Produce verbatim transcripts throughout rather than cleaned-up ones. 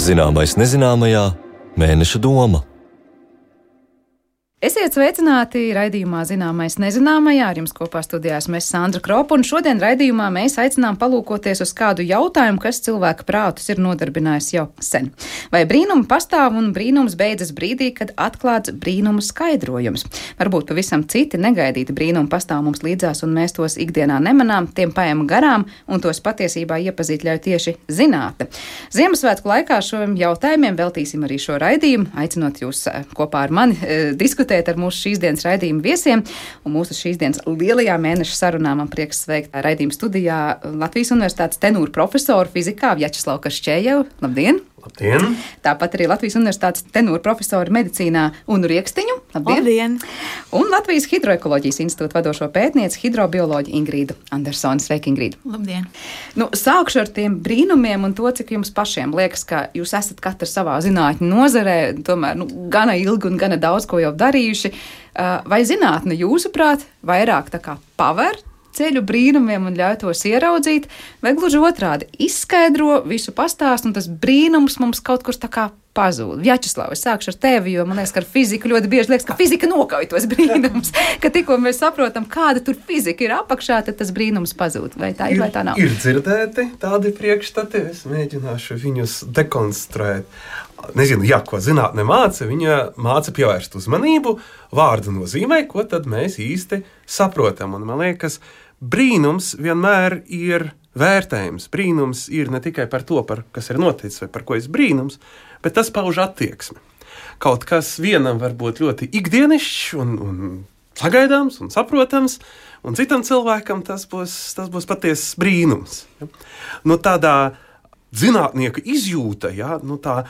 Zināmais nezināmajā mēneša doma. Esiet sveicināti raidījumā Zināmais nezināmajā. Ar jums kopā studijās mēs Sandra Kropa, un šodien raidījumā mēs aicinām palūkoties uz kādu jautājumu, kas cilvēka prātus ir nodarbinājis jau sen. Vai brīnumi pastāv un brīnums beidzas brīdī, kad atklāts brīnumu skaidrojums? Varbūt pavisam citi negaidīti brīnumi pastāv mums līdzās, un mēs tos ikdienā nemanām, tiem paējam garām, un tos patiesībā iepazīt ļauj tieši zinātne. Ziemassvētku laikā šiem jautājumiem veltīsim arī šo raidījumu, aicinot jūs kopā ar mani eh, diskutēt ar mūsu šīs dienas raidījuma viesiem, un mūsu šīs dienas lielajā mēneša sarunā man prieks sveikt raidījuma studijā Latvijas Universitātes tenūru profesoru fizikā Vjačeslavu Kašķējevu. Labdien! Labdien! Tāpat arī Latvijas Universitātes tenūru profesoru medicīnā Unu Riekstiņu. Labdien! Labdien! Un Latvijas Hidroekoloģijas institūta vadošo pētnieci hidrobioloģi Ingrīdu Andersoni. Sveiki, Ingrīdu! Labdien! Nu, sākšu ar tiem brīnumiem un to, cik jums pašiem liekas, ka jūs esat katrs savā zinātņu nozarē, tomēr nu, gana ilgi un gana daudz ko jau darījuši. Vai zinātne jūsuprāt vairāk tā kā paver ceļu brīnumiem un ļauj tos ieraudzīt, vai gluži otrādi izskaidro visu pastāstu, un tas brīnums mums kaut kur tā kā pazūd? Vjačeslav, es sākšu ar tevi, jo man liekas, ka ar fiziku ļoti bieži liekas, ka fizika nokauj tos brīnumus, ka tikko mēs saprotam, kāda tur fizika ir apakšā, tad tas brīnums pazūd. Vai tā ir, ir vai tā nav? Ir dzirdēti tādi priekšstati, es mēģināšu viņus dekonstruēt. Nezinu, jā, ko zinātne māca, viņa māca pievērst uzmanību vārdu nozīmē, ko tad mēs īsti saprotam. Un man liekas, brīnums vienmēr ir vērtējums. Brīnums ir ne tikai par to, par kas ir noticis vai par ko ir brīnums, bet tas pauž attieksmi. Kaut kas vienam var būt ļoti ikdienišķs un, un sagaidāms un saprotams, un citam cilvēkam tas būs, tas būs patiesas brīnums. Ja? Nu, tādā zinātnieka izjūta, ja? Nu, tā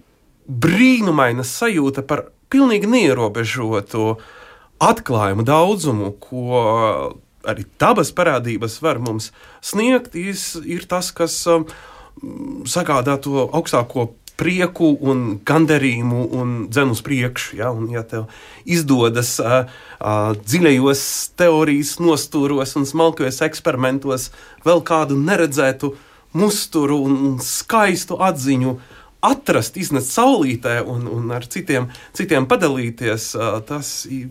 brīnumaina sajūta par pilnīgi neierobežotu atklājumu daudzumu, ko arī dabas parādības var mums sniegt, ir tas, kas um, sagādā to augstāko prieku un gandarījumu un dzen uz priekšu. Ja? Un, ja tev izdodas uh, uh, dziļajos teorijas nostūros un smalkajos eksperimentos vēl kādu neredzētu musturu un skaistu atziņu atrast, iznest saulītē un, un ar citiem, citiem padalīties, tas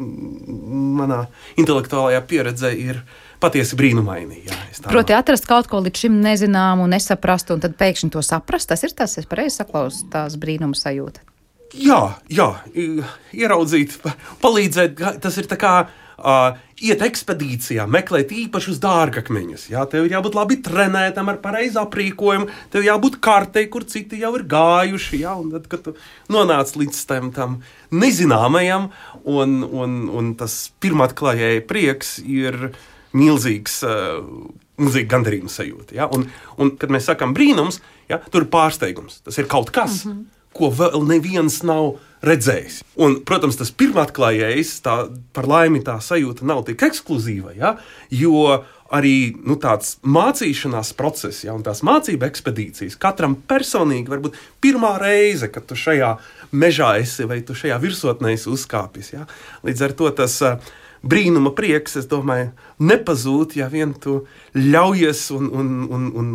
manā intelektuālajā pieredzē ir patiesi brīnumaini. Jā, Proti atrast kaut ko līdz šim nezināmu un nesaprastu, un tad pēkšņi to saprast, tas ir tas, es pareizi saklausu, tās brīnuma sajūta. Jā, jā, ieraudzīt, palīdzēt, tas ir tā kā uh, iet ekspedīcijā, meklēt īpašus dārgakmeņus. Jā, tev ir jābūt labi trenētam ar pareizu aprīkojumu, tev jābūt kartei, kur citi jau ir gājuši. Jā, un tad, kad tu nonāc līdz tam, tam nezināmajam, un, un, un tas pirmatklājēji prieks ir milzīgs, uh, milzīgi gandarījuma sajūta. Jā, un, un, kad mēs sakam brīnums, jā, tur ir pārsteigums. Tas ir kaut kas, mm-hmm. ko vēl neviens nav redzējis. Un, protams, tas pirmatklājējs, tā, par laimi tā sajūta nav tik ekskluzīva, ja? Jo arī nu, tāds mācīšanās process, ja? Un tās mācība ekspedīcijas katram personīgi varbūt pirmā reize, kad tu šajā mežā esi vai tu šajā virsotnē esi uzkāpis. Ja? Līdz ar to tas uh, brīnuma prieks, es domāju, nepazūd, ja vien tu ļaujies un, un, un, un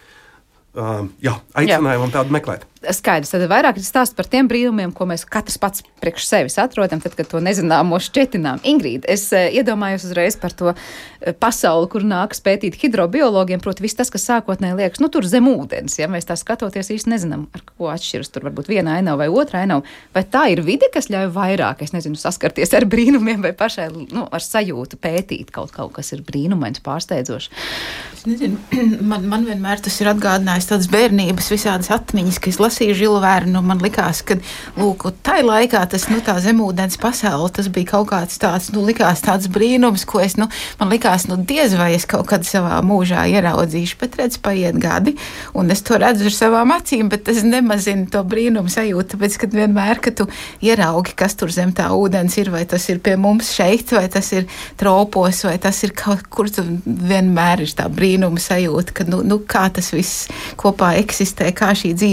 uh, jā, aicinājumam tādu meklēt. Skaidrs, tad vairāk ir stāsts par tiem brīnumiem, ko mēs katrs pats priekš sevis atrodam, tad, kad to nezināmo šķetinām. Ingrīda, es uh, iedomājos uzreiz par to uh, pasauli, kur nākas pētīt hidrobiologiem, proti viss tas, kas sākotnēji liekas, nu tur zem ūdens, ja mēs tā skatoties īsti nezinām, ar ko atšķiras tur varbūt viena ainava vai otra ainava, vai tā ir vide, kas ļauj vairāk, es nezinu, saskarties ar brīnumiem vai pašai, nu, ar sajūtu pētīt kaut, kaut kas ir brīnumains, pārsteidzoši. Es nezinu, man, man vienmēr tas ir atgādinājis tādas bērnības visādas atmiņas, ka es lasīju Žilu Vernu, man likās, ka, lūk, tai laikā tas, nu, tā zemūdens pasaule, tas bija kaut kāds tāds, nu, likās tāds brīnums, ko es, nu, man likās, nu, diez vai es kaut kad savā mūžā ieraudzīšu, bet redz, paiet gadi, un es to redzu ar savām acīm, bet tas nemazina to brīnumu sajūtu, tāpēc, kad vienmēr, kad tu ieraugi, kas tur zem tā ūdens ir, vai tas ir pie mums šeit, vai tas ir tropos, vai tas ir kaut kur, tu vienmēr ir tā brīnuma sajūta, ka, nu, nu, kā tas viss kopā eksistē, kā šī dzīvība ir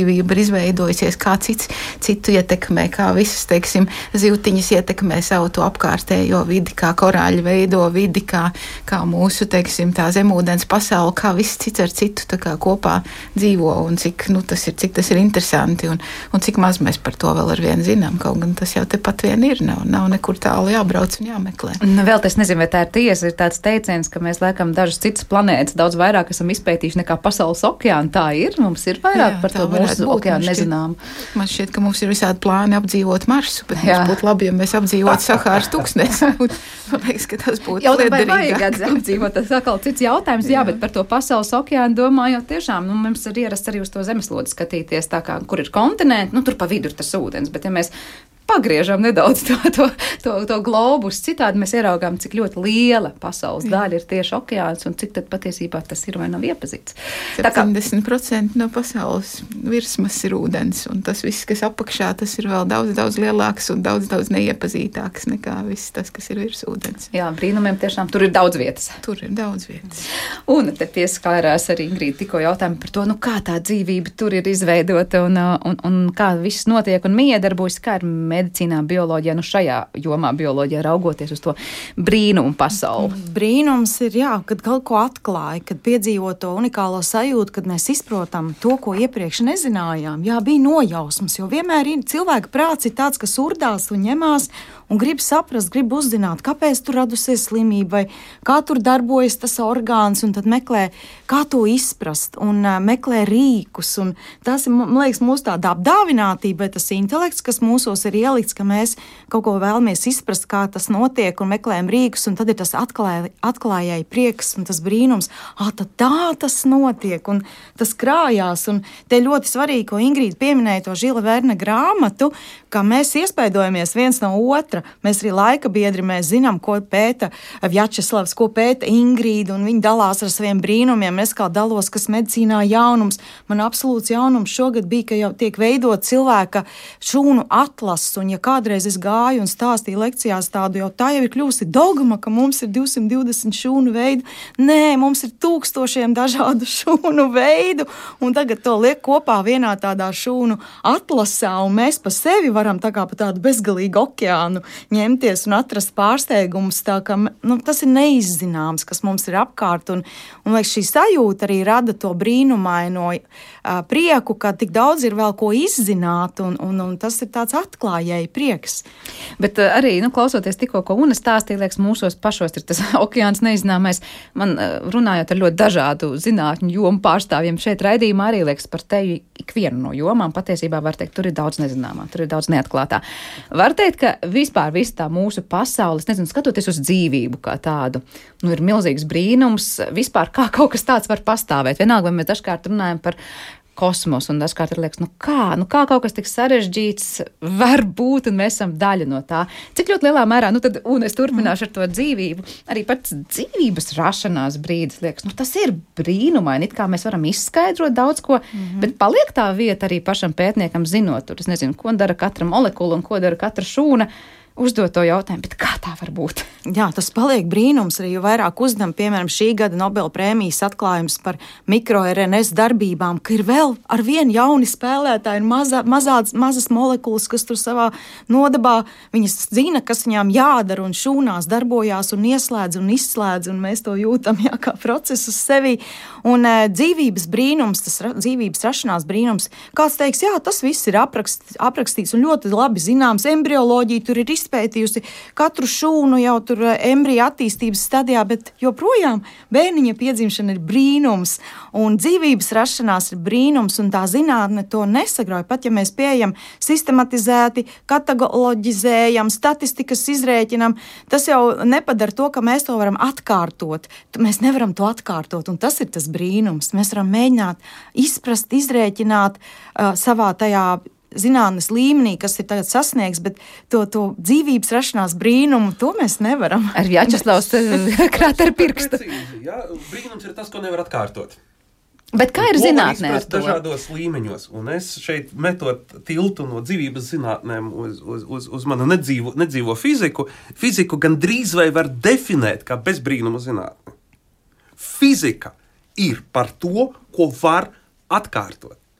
izveidojusies, kā cits citu ietekmē, kā visas, teiksim, zivtiņas ietekmē savu to apkārtējo vidi, kā korāļi veido vidi, kā, kā mūsu, teiksim, tā zemūdens pasaule, kā viss cits ar citu tā kā kopā dzīvo un cik, nu, tas ir, cik tas ir interesanti un, un cik maz mēs par to vēl ar vienu zinām, kaut gan tas jau tepat vien ir, nav, nav nekur tālu jābrauc un jāmeklē. Nu, vēl es nezinu, vai tā ir tiesa, ir tāds teiciens, ka mēs laikam dažas citas planētas daudz vairāk esam izpētījuši nekā pasaules okeāna. Tā ir, mums ir vairāk Jā, par to mūsu okeānu nezinām. Man šķiet, ka mums ir visādi plāni apdzīvot Marsu, bet Jā. mums būtu labi, ja mēs apdzīvot Sahāras tūkstnesi. Man liekas, ka tas būtu liederīgāk. Jau vajag apdzīvot, tas atkal cits jautājums, jā, jā, bet par to pasaules okeānu domājot tiešām, nu, mums ir ierasts arī uz to zemeslodes skatīties, tā kā, kur ir kontinenti, nu, tur pa vidu ir tas ūdens, bet ja mēs pagriežam nedaudz to, to, to, to globus. Citādi mēs ieraugām, cik ļoti liela pasaules daļa ir tieši okeāns un cik tad patiesībā tas ir vai nav iepazīts. septiņdesmit procenti no pasaules virsmas ir ūdens, un tas viss, kas apakšā, tas ir vēl daudz, daudz lielāks un daudz, daudz neiepazītāks nekā viss tas, kas ir virs ūdens. Jā, brīnumiem tiešām tur ir daudz vietas. Tur ir daudz vietas. Un te pieskārās arī Ingrīda tikko jautājumu par to, nu kā tā dzīvība tur ir izveidota un, un, un kā viss notiek un miedarbojas, kā ir medicīnā, bioloģijā, nu šajā jomā bioloģijā raugoties uz to brīnumu pasauli. Brīnums ir, jā, kad kaut ko atklāja, kad piedzīvo to unikālo sajūtu, kad mēs izprotam to, ko iepriekš nezinājām. Jā, bija nojausmas, jo vienmēr ir cilvēka prāts ir tāds, kas urdās un ņemās un grib saprast, grib uzzināt, kāpēc tur radusies slimība vai kā tur darbojas tas orgāns, un tad meklē, kā to izprast, un uh, meklē rīkus, un tas ir, man liekas, mūsu tāda apdāvinātība, bet tas intelekts, kas mūsos ir ielikts, ka mēs kaut ko vēlamies izprast, kā tas notiek, un meklējam rīkus, un tad ir tas atklāj, atklājēji prieks, un tas brīnums, ā, tad tā tas notiek, un tas krājās, un te ļoti svarīgi, ko Ingrīda pieminēja to Žila Verna grāmatu, ka mēs iespaidojamies viens no otra. Mēs arī laika biedri, mēs zinām, ko pēta Vjačeslavs, ko pēta Ingrīda, un viņi dalās ar saviem brīnumiem. Es kā dalos, kas medicīnā jaunums. Man absolūts jaunums šogad bija, ka jau tiek veidot cilvēka šūnu atlases, un ja kādreiz es gāju un stāstīju lekcijās tādu, jau tā jau ir kļūsi dogma, ka mums ir divsimt divdesmit šūnu veidu. Nē, mums ir tūkstošiem dažādu šūnu veidu, un tagad to liek kopā vienā tādā šūnu atlasā, un mēs pa sevi varam tā kā pa tādu bezgalīgu okeānu ņemties un atrast pārsteigumus, tā ka nu, tas ir neizzināms, kas mums ir apkārt, un, un šī sajūta arī rada to brīnumaino uh, prieku, ka tik daudz ir vēl ko izzināt, un, un, un tas ir tāds atklājēji prieks. Bet uh, arī, nu, klausoties tikko, ko Una stāstīja, liekas, mūsos pašos ir tas okeāns neizzināmais. Man uh, runājot ar ļoti dažādu zinātņu jomu pārstāvjiem šeit raidījumā, arī liekas par tevi ikvienu no jomām, patiesībā var teikt, tur ir daudz nezināmā, tur ir daudz neatklātā. Var teikt, ka vispār viss tā mūsu pasaules, nezinu, skatoties uz dzīvību kā tādu, nu, ir milzīgs brīnums, vispār kā kaut kas tāds var pastāvēt. Vienalga, vai mēs dažkārt runājam par kosmosu, un dažkārt ir liekas, nu kā, nu kā kaut kas tik sarežģīts var būt, un mēs esam daļa no tā. Cik ļoti lielā mērā, nu tad, un es turpināšu ar to dzīvību, arī pats dzīvības rašanās brīdis, liekas, nu tas ir brīnumaini, it kā mēs varam izskaidrot daudz ko, mm-hmm. bet paliek tā vieta arī pašam pētniekam zinot, tur, es nezinu, ko dara katra molekula un ko dara katra šūna, uzdot to jautājumu, bet kā tā var būt? Jā, tas paliek brīnums arī, jo vairāk uzdam, piemēram, šī gada Nobela prēmijas atklājums par mikro-R N S darbībām, ka ir vēl ar vienu jauni spēlētāji, ir mazā, mazāds, mazas molekulas, kas tur savā nodabā, viņas zina, kas viņām jādara, un šūnās darbojās un ieslēdz un izslēdz, un mēs to jūtam, jā, kā procesu sevi. Un e, dzīvības brīnums, tas ra, dzīvības rašanās brīnums, kāds teiks, jā, tas viss ir aprakst, aprakstīts un ļoti labi zināms, embrioloģija tur ir izpētījusi katru šūnu jau tur embrija attīstības stadijā, bet joprojām bērniņa piedzimšana ir brīnums, un dzīvības rašanās ir brīnums, un tā zinātne to nesagrauj. Pat ja mēs pieejam sistematizēti, kataloģizējam, statistikas izrēķinam, tas jau nepadara to, ka mēs to varam atkārtot. Mēs nevaram to atkārtot, un tas ir tas brīnums. Mēs varam mēģināt izprast, izrēķināt uh, savā tajā zinātnes līmenī, kas ir tagad sasniegs, bet to, to dzīvības rašanās brīnumu, to mēs nevaram. Ar Vjačeslavs krāt ar pirkstu. Jā, brīnums ir tas, ko nevar atkārtot. Bet kā ir zinātnē ar to? Dažādos līmeņos, un es šeit metot tiltu no dzīvības zinātnēm uz, uz, uz, uz manu nedzīvo, nedzīvo fiziku, fiziku gan drīz vai var definēt kā bezbrīnumu zinātni. Fizika ir par to, ko var atkārtot.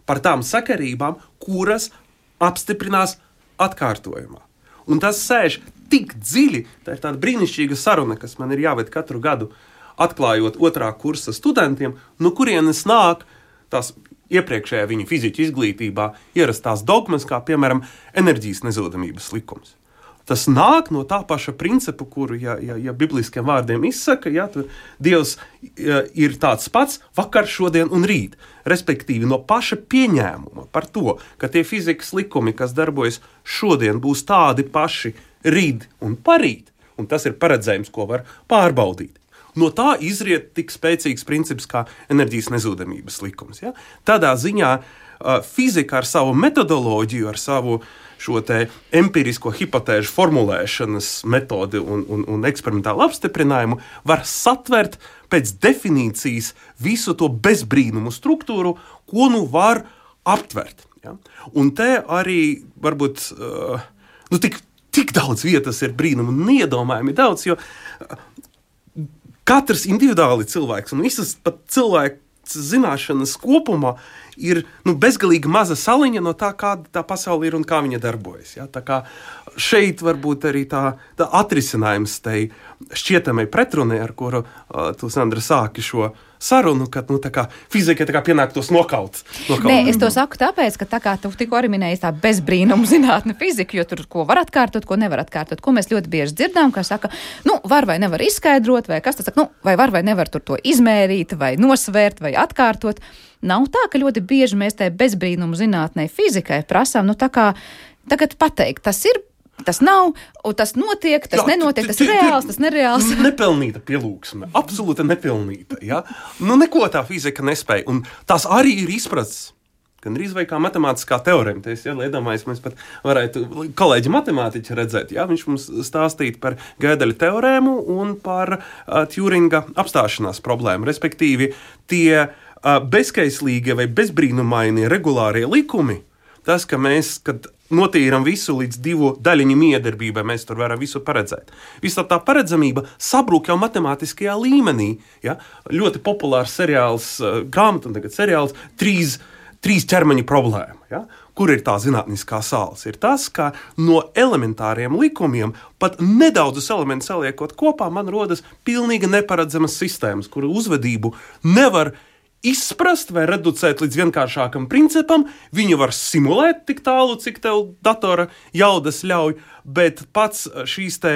par tām sakarībām, kuras apstiprinās atkārtojumā. Un tas sēž tik dziļi, tā ir tāda brīnišķīga saruna, kas man ir jāved katru gadu, atklājot otrā kursa studentiem, no kurienes nāk tās iepriekšējā viņa fiziķa izglītībā ierastās dogmas, kā piemēram enerģijas nezudamības likums. Tas nāk no tā paša principa, kuru, ja, ja, ja bibliskiem vārdiem izsaka, ja, tur Dievs ja, ir tāds pats vakar, šodien un rīt. Respektīvi no paša pieņēmuma par to, ka tie fizikas likumi, kas darbojas šodien, būs tādi paši rīt un parīt, un tas ir paredzējums, ko var pārbaudīt. No tā izriet tik spēcīgs princips kā enerģijas nezudamības likums. Ja? Tādā ziņā uh, fizika ar savu metodoloģiju, ar savu šo te empirisko hipotēžu formulēšanas metodi un, un, un eksperimentālu apstiprinājumu var satvert pēc definīcijas visu to bezbrīnumu struktūru, ko nu var aptvert. Ja? Un te arī varbūt uh, nu, tik, tik daudz vietas ir brīnumu un iedomājumi daudz, jo uh, katrs individuāli cilvēks un visas pat cilvēks zināšanas kopumā ir nu, bezgalīgi maza saliņa no tā, kāda tā pasaule ir un kā viņa darbojas. Ja? Tā kā šeit varbūt arī tā, tā atrisinājums tai šķietamai pretrunai, ar kuru uh, tu, Sandra, sāki šo sarunu, kad nu, tā kā fizika tā kā pienāktos nokaut. nokaut. Nē, es to saku tāpēc, ka tā kā tu tikko arī minēji tā bezbrīnumu zinātne fizika, jo tur ko var atkārtot, ko nevar atkārtot, ko mēs ļoti bieži dzirdām, kā saka, nu, var vai nevar izskaidrot, vai kas tas saka, nu, vai var vai nevar tur to izmērīt, vai nosvērt, vai atkārtot. Nav tā, ka ļoti bieži mēs tai bezbrīnumu zinātnei fizikai prasām, nu, tā kā tagad pateikt, tas ir, tas nav, un tas notiek, tas jā, nenotiek, tas ir reāls, tas nereāls. Nepelnīta pielūgsme, absolūti nepelnīta. Ja? Nu, neko tā fizika nespēja, un tas arī ir izprasts. Gan arī vai kā matemātiskā teorēma. Es ja, iedomājos, mēs pat varētu kolēģi matemātiķi redzēt. Ja? Viņš mums stāstīja par Gödeļa teorēmu un par uh, Tjuringa apstāšanās problēmu. Respektīvi, tie uh, bezskaislīgie vai bezbrīnumainie regulārie likumi, tas, ka mēs, kad notīram visu līdz divu daļiņu miedarbībai, mēs tur varam visu paredzēt. Visa tā paredzamība sabrūk jau matemātiskajā līmenī. Ja? Ļoti populārs seriāls, uh, grāmata un tagad seriāls, trīs, trīs ķermeņa problēma. Ja? Kur ir tā zinātniskā sāls? Ir tas, ka no elementāriem likumiem, pat nedaudzus elementus saliekot kopā, man rodas pilnīgi neparedzamas sistēmas, kuru uzvedību nevar izprast vai reducēt līdz vienkāršākam principam, viņu var simulēt tik tālu, cik tev datora jaudas ļauj, bet pats šīs te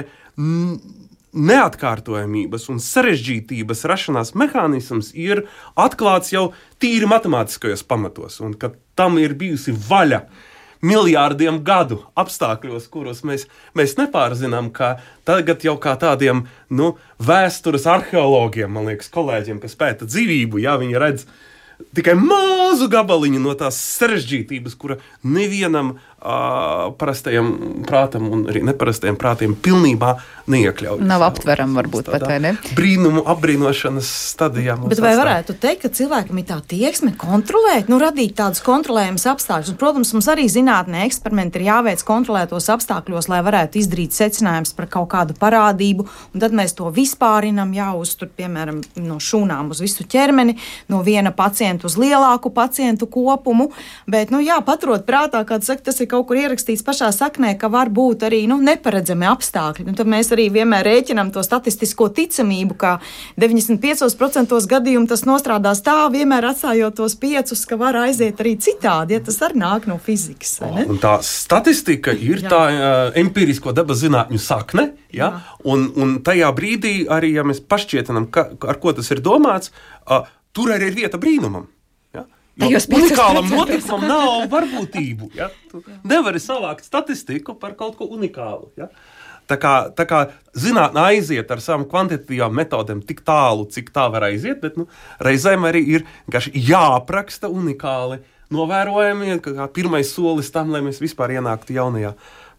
neatkārtojamības un sarežģītības rašanās mehānisms ir atklāts jau tīri matemātiskajos pamatos, un ka tam ir bijusi vaļa miljārdiem gadu apstākļos, kuros mēs, mēs nepārzinām, ka tagad jau kā tādiem nu, vēstures arheologiem, man liekas, kolēģiem, kas pēta dzīvību, jā, viņi redz tikai mazu gabaliņu no tās sarežģītības, kura nevienam uh, parastajam prātam un arī neparastajam prātiem pilnībā neiekļaujas. Nav aptveram varbūt pat, vai ne? Brīnumu apbrīnošanas stadijā. Bet vai varētu teikt, ka cilvēkam ir tā tieksme kontrolēt, nu radīt tādus kontrolējumus apstākļus? Protams, mums arī zinātnē eksperimenti ir jāveic kontrolētos apstākļos, lai varētu izdarīt secinājums par kaut kādu parādību, un tad mēs to vispārinam, jāuztur, piemēram, no šūnām uz visu ķermeni, no viena pacienta uz lielāku pacientu kopumu, bet, nu jā, paturot prātā, kā tu saki, tas ir kaut kur ierakstīts pašā saknē, ka var būt arī, nu, neparedzami apstākļi. Nu, tad mēs arī vienmēr rēķinām to statistisko ticamību, ka deviņdesmit piecos procentos gadījumu tas nostrādās tā, vienmēr atstājot tos piecus, ka var aiziet arī citādi, ja tas arī nāk no fizikas, vai ne? Un tā statistika ir jā. tā uh, empirisko dabas zinātņu sakne, ja? un, un tajā brīdī arī, ja mēs pašķietinam, ka, ar ko tas ir domāts, uh, tur arī ir vieta brīnumam. Ja? Jo unikālam notikumam nav varbūtību. Ja? Tu nevari savākt statistiku par kaut ko unikālu. Ja? Tā kā, tā kā zinātne aiziet ar savām kvantitatīvām metodēm tik tālu, cik tā var aiziet, bet nu, reizēm arī ir jāapraksta unikāli novērojami, kā pirmais solis tam, lai mēs vispār ienāktu jaunajā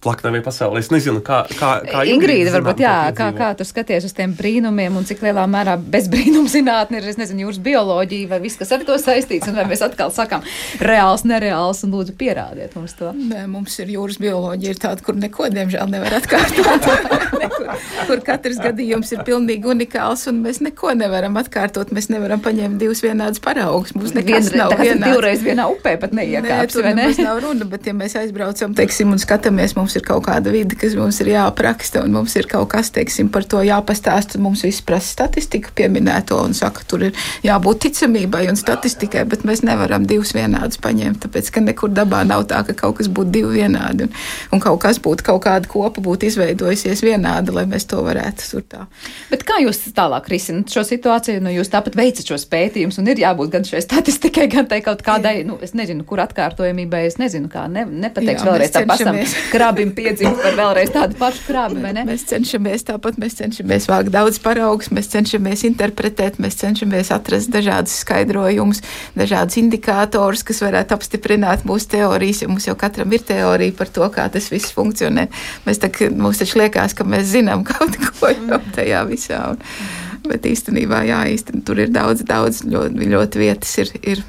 plaknavē pasaulē. Es nezinu, kā, kā, kā Ingrīda, varbūt, jā, kā, piedzīvo. kā tu skaties uz tiem brīnumiem un cik lielā mērā bez brīnuma zinātne ir, es nezinu, jūras bioloģija vai viss, kas ar to saistīts, un vai mēs atkal sakām reāls, nereāls, un lūdzu pierādiet mums to. Nē, mums ir jūras bioloģija, ir tāda, kur neko, diemžēl, nevar atkārtot. Nekur, kur katrs gadījums ir pilnīgi unikāls, un mēs neko nevaram atkārtot. Mēs nevaram paņemt divus vienādus paraugus. Mums nekas Vien, nav vienāds. Divreiz vienā upē pat neiekāps, vai ne? Nē, tur nav runa, bet ja mēs aizbraucam, teiksim, un skatāmies, mums ir kaut kāda vide, kas mums ir jāapraksta, un mums ir kaut kas, teiksim, par to jāpastāst, un mums viss prasa statistiku pieminēto, un saka, tur ir jābūt ticamībai un statistikai, bet mēs nevaram divus vienādus paņemt, tāpēc, ka nekur dabā nav tā, ka kaut kas būtu divi vienādi, un, un kaut kas būtu, kaut kāda kopa būtu izveidojusies vienāda, lai mēs to varētu tur tā. Bet kā jūs tālāk risināt šo situāciju? Nu, jūs tāpat veicat šos pētījumus, un ir jābūt gan šai statistikai, gan tai kaut kādai, nu, es nezinu, kur atkārtojamībai, es nezinu, kā ne, nepateiks Jā, vēlreiz tā pasam cenšamies. krabim piedzimt par vēlreiz tādu pašu krabi, vai ne? Mēs cenšamies tāpat, mēs cenšamies vākt daudz paraugus, mēs cenšamies interpretēt, mēs cenšamies atrast dažādus skaidrojumus, dažādus indikātorus, kas varētu apstiprināt mūsu teorijas, jo mums jau katram ir teorija par to, kā tas viss funkcionē. Mēs tā, mums taču liekas, ka mēs zinām kaut ko jau tajā visā, un, bet īstenībā, jā, īstenībā tur ir daudz, daudz ļoti, ļoti vietas ir, ir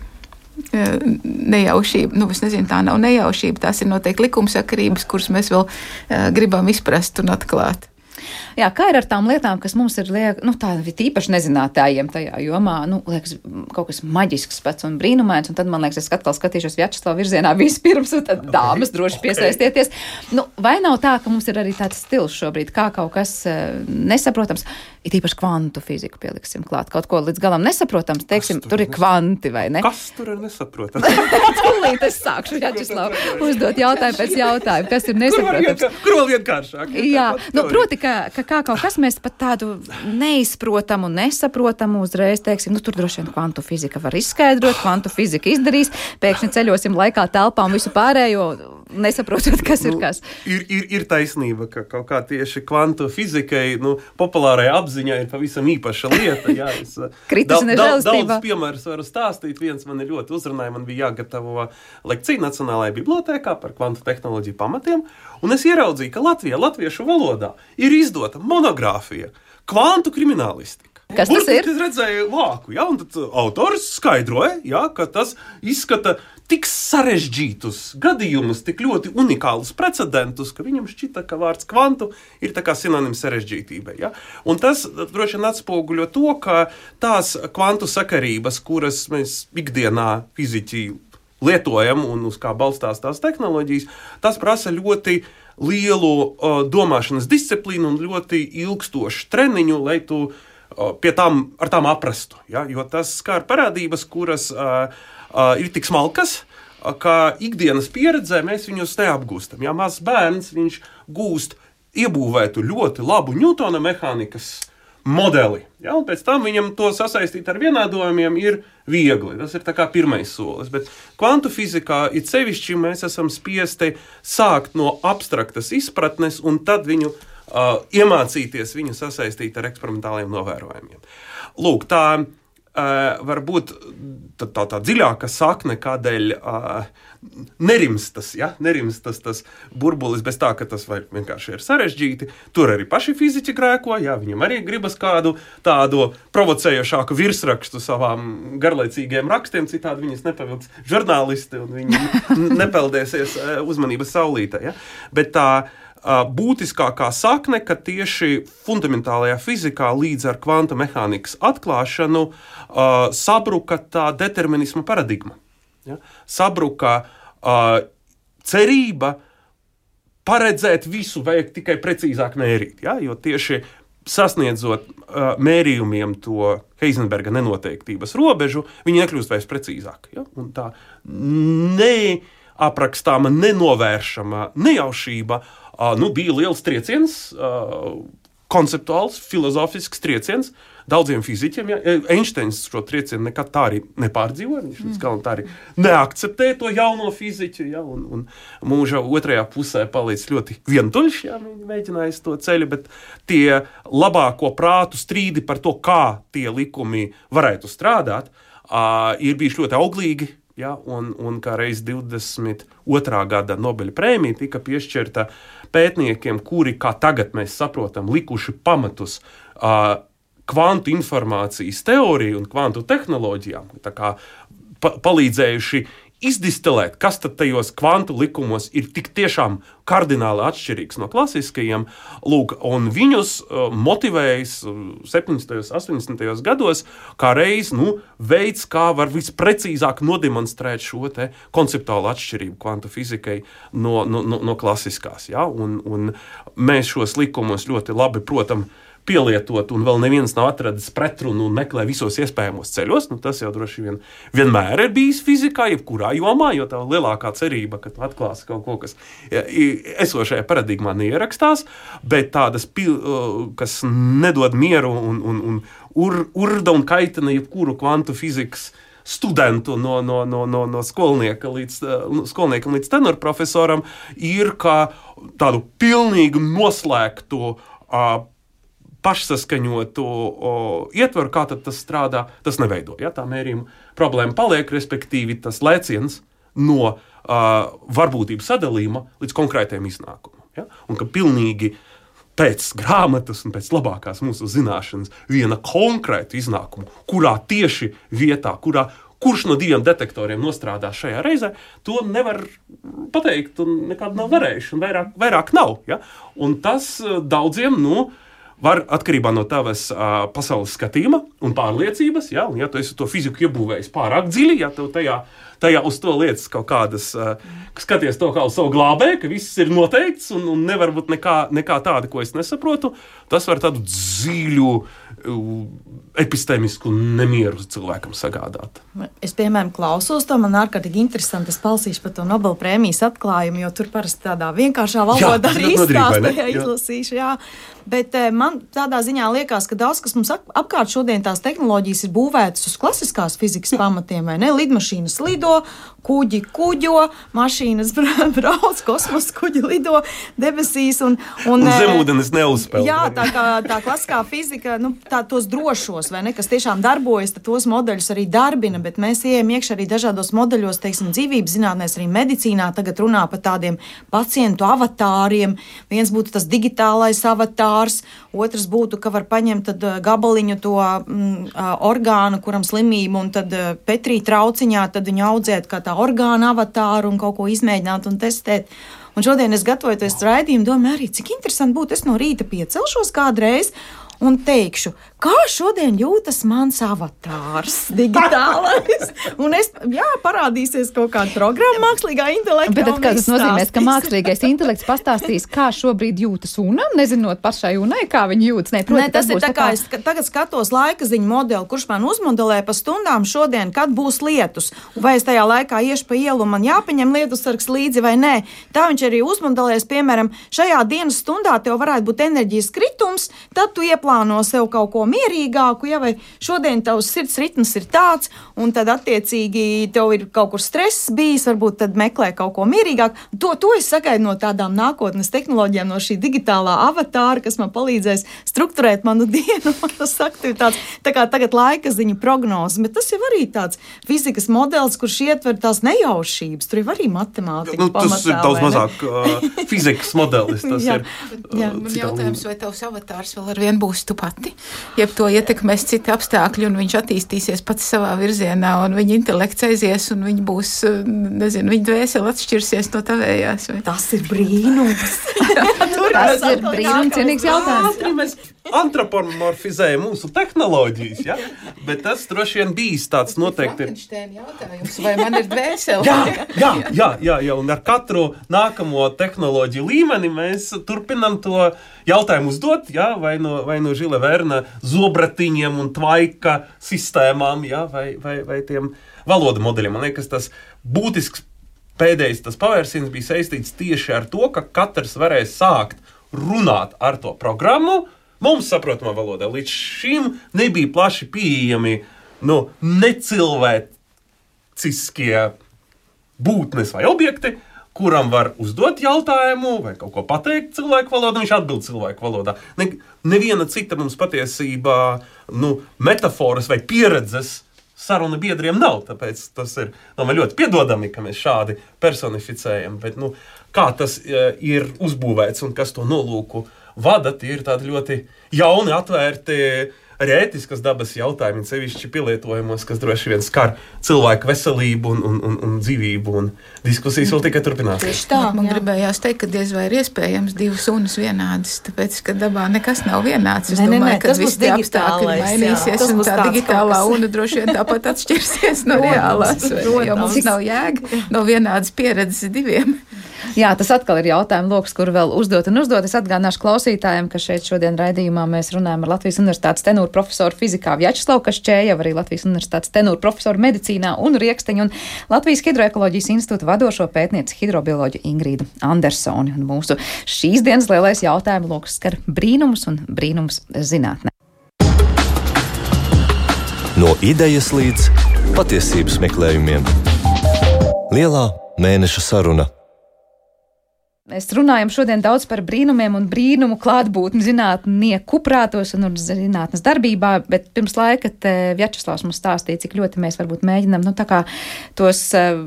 nejaušība, nu es nezinu, tā nav nejaušība, tās ir noteikti likumsakarības, kuras mēs vēl uh, gribam izprast un atklāt. Jā, kā ir ar tām lietām, kas mums ir liek, nu, tādi tīpaši nezinātājiem tajā jomā, nu, liekas, kaut kas maģisks pats un brīnumains, un tad, man liekas, es atkal skatīšos Vjačeslava virzienā vispirms, un tad dāmas droši Okay. piesaistieties. Nu, vai nav tā, ka mums ir arī tāds stils šobrīd, kā kaut kas uh, nesaprotams, ir tīpaši kvantu fiziku pieliksim klāt, kaut ko līdz galam nesaprotams, teiksim, Kas tur tur ir nes- kvanti, vai ne? Kas tur ir nesaprotam? Tūlīt es sākšu, Vjačeslava, uzdot jautājumu pēc jautājumu, kas ir Kur var nesaprotams. vienkār- Kur vēl vienkāršāk? Jā, nu, proti, ka, ka kā kaut kas mēs pat tādu neizprotamu, nesaprotamu uzreiz teiksim, nu, tur droši vien kvantu fizika var izskaidrot, kvantu fizika izdarīs, pēkšņi ceļosim laikā, telpā un visu pārējo, nesaprotot, kas ir kas. Ir, ir, ir taisnība, ka kaut kā tieši kvantu fizikai, nu, populārai apziņai ir pavisam īpaša lieta. Jā, es, Kritisne da- da- žēlastībā. Daudz piemērus varu stāstīt. Viens man ir ļoti uzrunāja, man bija jāgatavo lekcija Nacionālajā bibliotēkā par kvantu tehnoloģiju pamatiem, un es ieraudzīju, ka Latvijā, latviešu valodā ir izdota monogrāfija kvantu kriminālistika. Kas tas ir? Es redzēju vāku, ja, un tad autors skaidroja, ja, ka tas izskata tik sarežģītus gadījumus, tik ļoti unikālus precedentus, ka viņam šķita, ka vārds kvantu ir tā kā sinonims sarežģītībai. Ja? Un tas droši vien atspoguļo to, ka tās kvantu sakarības, kuras mēs ikdienā fiziķi lietojam un uz kā balstās tās tehnoloģijas, tas prasa ļoti lielu uh, domāšanas disciplīnu un ļoti ilgstošu treniņu, lai tu uh, pie tām, ar tām aprastu. Ja? Jo tas skar parādības, kuras uh, uh, ir tik smalkas, uh, ka ikdienas pieredzē mēs viņus neapgūstam. Ja? Mazs bērns, viņš gūst iebūvētu ļoti labu Ņūtona mehānikas modeli. Ja? Un pēc tam viņam to sasaistīt ar vienādojumiem ir viegli. Tas ir tā kā pirmais solis. Bet kvantu fizikā ir sevišķi mēs esam spiesti sākt no abstraktas izpratnes un tad viņu uh, iemācīties viņu sasaistīt ar eksperimentāliem novērojumiem. Lūk, tā uh, var būt tā, tā, tā dziļāka sakne, kādēļ uh, nerimstas, ja? nerimstas tas burbulis bez tā, ka tas vienkārši ir sarežģīti. Tur arī paši fiziķi grēko, ja? Viņam arī gribas kādu tādu provocējošāku virsrakstu savām garlaicīgiem rakstiem, citādi viņas nepavilks žurnālisti un viņi nepeldēsies uzmanības saulītē. Ja? Bet tā būtiskākā sakne, ka tieši fundamentālajā fizikā līdz ar kvanta mehānikas atklāšanu uh, sabruka tā determinisma paradigma. Ja? Sabruka uh, cerība paredzēt visu, vajag tikai precīzāk mērīt. Ja? Jo tieši sasniedzot uh, mērījumiem to Heisenberga nenoteiktības robežu, viņi nekļūst vairs precīzāk. Ja? Un tā neaprakstāma, nenovēršama nejaušība uh, nu, bija liels trieciens, uh, konceptuāls, filozofisks trieciens daudziem fiziķiem. Ja? Einsteins šo triecienu nekad tā arī nepārdzīvoja, viņš līdz galam tā arī neakceptē to jauno fiziķu, ja? un, un mūža otrajā pusē paliec ļoti vientuļš, ja? Viņi mēģinājis to ceļu, bet tie labāko prātu strīdi par to, kā tie likumi varētu strādāt, uh, ir bijuši ļoti auglīgi Ja, un, un kā reiz divdesmit otrā gada Nobeļa prēmija tika piešķirta pētniekiem, kuri, kā tagad mēs saprotam, likuši pamatus uh, kvantu informācijas teoriju un kvantu tehnoloģijām, tā kā pa- palīdzējuši izdistilēt, kas tad tajos kvantu likumos ir tik tiešām kardināli atšķirīgs no klasiskajiem. Lūk, un viņus uh, motivējis uh, septiņdesmitajos, astoņdesmitajos gados kā reiz, nu, veids, kā var visprecīzāk nodemonstrēt šo te konceptuālu atšķirību kvantu fizikai no, no, no, no klasiskās. Ja? Un, un mēs šos likumus ļoti labi, protam, pielietot, un vēl neviens nav atradis pretrunu un meklē visos iespējamos ceļos. Nu, tas jau droši vien vienmēr ir bijis fizikā, jebkurā jomā, jo tā lielākā cerība, ka tu atklāsi kaut ko, kas esošajā paradigmā neierakstās, bet tādas, kas nedod mieru un, un, un ur, urda un kaitina jebkuru kvantu fizikas studentu no, no, no, no, no skolnieka līdz, skolniekam līdz tenor profesoram, ir kā tādu pilnīgi noslēgtu uh, pašsaskaņotu o, ietvaru, kā tad tas strādā, tas neveido. Ja? Tā mērījuma problēma paliek, respektīvi tas lēciens no uh, varbūtību sadalījuma līdz konkrētiem iznākumam. Ja? Un ka pilnīgi pēc grāmatas un pēc labākās mūsu zināšanas viena konkrēta iznākuma, kurā tieši vietā, kurā kurš no diviem detektoriem nostrādās šajā reizē, to nevar pateikt un nekad nav varējuši, un vairāk, vairāk nav. Ja? Un tas daudziem, nu, var atkarībā no tavas uh, pasaules skatījuma un pārliecības, ja, un ja tu esi to fiziku iebūvējis pārāk dziļi, ja tev tajā, tajā uz to lietas kaut kādas, uh, skaties to kā uz savu glābē, ka viss ir noteikts un, un nevar būt nekā, nekā tāda, ko es nesaprotu, tas var tādu dziļu uh, epistemisku nemieru cilvēkam sagādāt. Es, piemēram, klausos to, man ārkārtīgi interesanti, es palasīšu par to Nobela prēmijas atklājumu, jo tur parasti tādā vienkāršā valodā arī izstāsta, ja izlasīšu, jā. Bet man tādā ziņā liekas, ka daudz, kas mums apkārt šodien tās tehnoloģijas ir būvētas uz klasiskās fizikas pamatiem, vai ne? Lidmašīnas lido, kuģi kuģo, mašīnas brauc, kosmos kuģi lido debesīs. Un, un, un zemūdenes neuzspēl. Jā, tā kā tā klasiskā fizika, nu, tā tos drošos, vai ne, kas tiešām darbojas, tad tos modeļus arī darbina, bet mēs ejam iekšā arī dažādos modeļos, teiksim, dzīvības zinātnēs, arī medicīnā tagad runā par tādiem pacientu avatāriem. Viens būtu tas digitālais avatārs, otrs būtu, ka var paņemt tad gabaliņu to mm, orgānu, kuram slimību, un tad Petrī trauciņā tad viņu audzēt kā tā orgāna avatāru un kaut ko izmēģināt un testēt. Un šodien es gatavojoties raidījumu, domāju arī, cik interesanti būtu, es no rīta piecelšos kādreiz un teikšu, kā šodien jūtas mans avatārs digitālais. Un es, jā, parādīsies kaut kāda programma mākslīgā intelekta. Bet tad, kā tas nozīmēs, ka mākslīgais intelekts pastāstīs, kā šobrīd jūtas Una, nezinot pašai Unai, kā viņa jūtas? Nē, proti, Nē, tas, tas ir tā kā, kā... es tagad skatos laika ziņu modeli, kurš man uzmodelē pa stundām šodien, kad būs lietus. Vai es tajā laikā iešu pa ielu un man jāpaņem lietussargs līdzi vai nē. Tā viņš arī uzmodelēs, piemēram, šajā dienas stundā tev varētu būt enerģijas kritums, tad tu ieplāno sev kaut ko mierīgāku, ja, vai šodien tavs sirds ritms ir tāds, un tad attiecīgi tev ir kaut kur stress bijis, varbūt tad meklē kaut ko mierīgāk. To, to es sagaidu no tādām nākotnes tehnoloģijām, no šī digitālā avatāra, kas man palīdzēs strukturēt manu dienu, manas aktivitātes. Tā kā tagad laika ziņu prognozes, bet tas jau arī tāds fizikas modelis, kurš ietver tās nejaušības. Tur ir arī matemātika nu, pamatā. Tas ir daudz mazāk uh, fizikas modelis. Tas jā, ir, uh, jā. Man jautājums, vai tavs avatārs vēl ar vien būs tu pati? Jeb to ietekmēs citi apstākļi, un viņš attīstīsies pats savā virzienā, un viņa intelekts aizies, un viņa būs, nezinu, viņa dvēsele atšķirsies no tavējās. Vai? Tas ir brīnums. Tas ir brīnumcienīgs jautājums. Mēs antropomorfizējam mūsu tehnoloģijas, ja? Bet tas droši vien bijis tāds noteikti. Jautājums, vai man ir dvēsele? Jā, jā, jā, jā, jā, un ar katru nākamo tehnoloģiju līmeni mēs turpinam to jautājumu uzdot, jā, vai no, vai no Žila Verna zobratiņiem un tvaika sistēmām, jā, vai, vai, vai tiem valodu modeļiem. Man liekas, tas būtisks pēdējais tas pavērsiens bija saistīts tieši ar to, ka katrs varēs sākt runāt ar to programmu mums saprotamā valodā. Līdz šim nebija plaši pieejami nu, necilvēciskie būtnes vai objekti, kuram var uzdot jautājumu vai kaut ko pateikt cilvēku valodā, viņš atbild cilvēku valodā. Ne, neviena cita mums patiesībā nu, metaforas vai pieredzes sarunu biedriem nav, tāpēc tas ir domāju, ļoti piedodami, ka mēs šādi personificējam, bet nu, kā tas ir uzbūvēts un kas to nolūku vada, tie ir tādi ļoti jauni, atvērti, arī ētiskas dabas jautājumi, sevišķi pielietojumos, kas droši vien skar cilvēku veselību un, un, un, un dzīvību, un diskusijas vēl tikai turpinās. Tieši tā, man jā. gribējās teikt, ka diez vai ir iespējams divas sunas vienādas, tāpēc, ka dabā nekas nav vienāds. Es ne, domāju, ne, ne, ka visi tie apstākļi mainīsies, un tā digitālā una droši vien tāpat atšķirsies no reālās, jo mums nav jēga no vienādas pieredzes diviem. Jā, tas atkal ir jautājuma loks, kur vēl uzdot un uzdot. Es atgādināšu klausītājiem, ka šeit šodien raidījumā mēs runājam ar Latvijas Universitātes tenūru profesoru fizikā Vjačeslavu Kašķējevu, arī Latvijas Universitātes tenūru profesoru medicīnā un Rieksteņu un Latvijas Hidroekoloģijas institūta vadošo pētnieci hidrobioloģu Ingrīdu Andersoni. Un mūsu šīs dienas lielais jautājuma loks skar brīnumus un brīnums zinātnē. No idejas līdz patiesības meklējumiem. Lielā mēneša saruna. Mēs runājam šodien daudz par brīnumiem un brīnumu klātbūtni zinātnieku prātos un zinātnes darbībā, bet pirms laika te Vjačeslavs mums stāstīja, cik ļoti mēs varbūt mēģinam, nu tā kā tos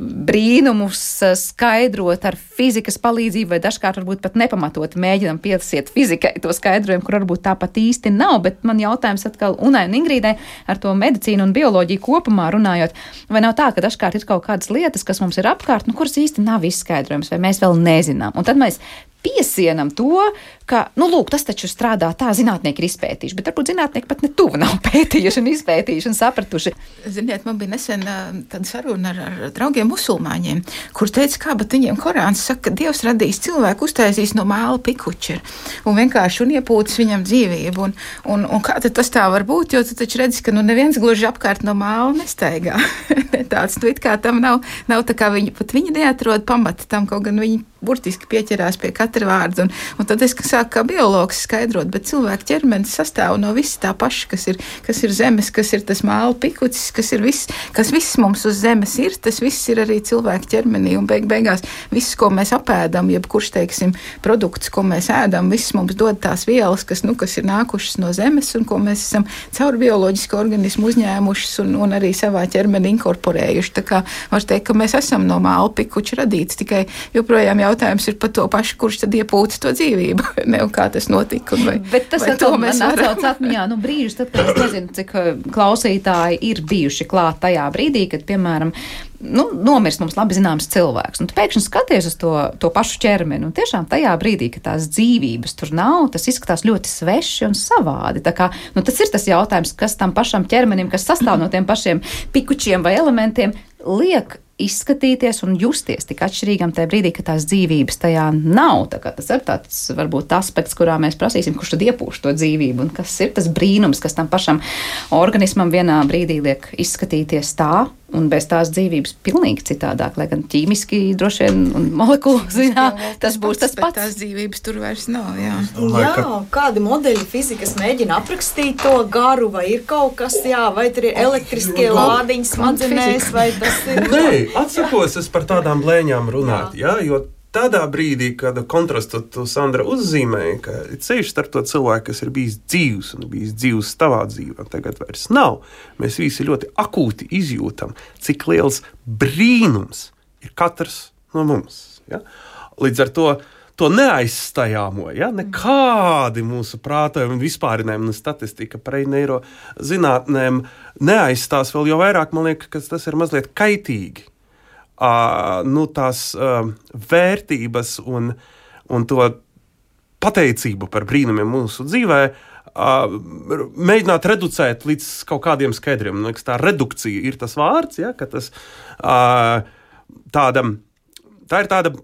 brīnumus skaidrot ar fizikas palīdzību, vai dažkārt varbūt pat nepamatot mēģinam piesiet fizikai to skaidrojumu, kur varbūt tāpat īsti nav, bet man jautājums atkal Unai un Ingrīdai ar to medicīnu un bioloģiju kopumā runājot, vai nav tā, ka dažkārt ir kaut kādas lietas, kas mums ir apkārt, nu kuras īsti nav izskaidrojums, vai mēs vēl nezinām. Un tad mēs piesienam to, ka, nu, lūk, tas taču strādā tā, zinātnieki ir izpētījuši, bet varbūt zinātnieki pat ne tuvu nav pētījuši un izpētījuši un sapratuši. Ziniet, man bija nesen tāda saruna ar, ar draugiem musulmaņiem, kur teica, kā, bet viņiem Korāns saka, ka Dievs radīs cilvēku, uztaisīs no mēla pikučera un vienkārši un iepūtas viņam dzīvību. Un, un, un kā tad tas tā var būt, jo tu taču redzi, ka nu neviens gluži apkārt no mēla nestaigā. Tāds, tu it kā tam nav, nav tā kā viņi, pat viņi neatrod pamata tam, kaut gan viņi burtiski pieķerās pie katra vārda. Un, un tad es sāku kā biologs skaidrot, bet cilvēka ķermenis sastāv no viss tā paša, kas ir, kas ir zemes, kas ir tas māla pikucis, kas ir viss, kas viss mums uz zemes ir, tas viss ir arī cilvēka ķermenī. Un beig beigās viss, ko mēs apēdam, jebkurš, teiksim, produkts, ko mēs ēdam, viss mums dod tās vielas, kas, nu, kas ir nākušas no zemes un ko mēs esam caur bioloģisku organismu uzņēmušas un, un arī savā ķermenī inkorporējuši. Tā kā var teikt, ka mēs esam no māla pikuča radīts, tikai joprojām jautājums ir par to pašu, kurš tad iepūtas to dzīvību, ne, un kā tas notika. Vai, bet tas vai to mēs atcauc atmiņā, nu brīžus, tad, kad es nezinu, cik klausītāji ir bijuši klāt tajā brīdī, kad, piemēram, nu, nomirst mums labi zināms cilvēks, un tu pēkšņi skaties uz to, to pašu ķermeni, un tiešām tajā brīdī, kad tās dzīvības tur nav, tas izskatās ļoti sveši un savādi. Tā kā, nu, tas ir tas jautājums, kas tam pašam ķermenim, kas sastāv no tiem pašiem pikučiem vai elementiem, liek izskatīties un justies tik atšķirīgam tajā brīdī, ka tās dzīvības tajā nav. Tā kā tas ir tāds varbūt aspekts, kurā mēs prasīsim, kurš tad iepūš to dzīvību un kas ir tas brīnums, kas tam pašam organismam vienā brīdī liek izskatīties tā un bez tās dzīvības pilnīgi citādāk, lai gan ķīmiski droši vien un molekulu ziņā tas būs tas pats. Tās dzīvības tur vairs nav, jā. Jā, kādi modeļi fizikas mēģina aprakstīt to garu, vai ir kaut kas, jā, vai tur ir elektriskie lādiņi smadzenēs, vai tas ir... Nē, atsakos es par tādām blēņām runāt, jā, jo tādā brīdī, kad kontrastu tu, Sandra, uzzīmēji, ka ceļš starp to cilvēku, kas ir bijis dzīvs un bijis dzīvs tavā dzīvē, tagad vairs nav, mēs visi ļoti akūti izjūtam, cik liels brīnums ir katrs no mums. Ja? Līdz ar to, to neaizstājāmo, ja? Nekādi mūsu prātojumi un vispārinājumi un statistika par neirozinātnēm neaizstās vēl, jo vairāk, man liekas, ka tas ir mazliet kaitīgi. Uh, nu, tās uh, vērtības un, un to pateicību par brīnumiem mūsu dzīvē uh, mēģināt reducēt līdz kaut kādiem skaidriem. Man liekas, tā redukcija ir tas vārds, ja, ka tas uh, tāda, tā ir tāda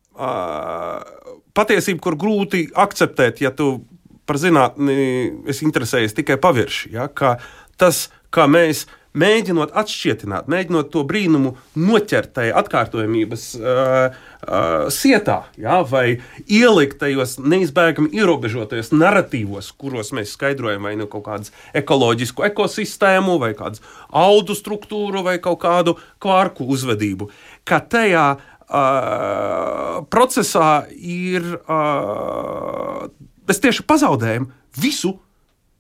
uh, patiesība, kur grūti akceptēt, ja tu par zinātni esi interesējies tikai pavirši, ja, ka tas, kā mēs mēģinot atšķietināt, mēģinot to brīnumu noķert tajā atkārtojamības uh, uh, sietā, ja, vai ielikt tajos neizbēgami ierobežotajos narratīvos, kuros mēs skaidrojam vai nu kaut kādas ekoloģisku ekosistēmu, vai kādu audu struktūru, vai kaut kādu kvarku uzvedību, ka tajā uh, procesā ir, uh, mēs tieši pazaudējam visu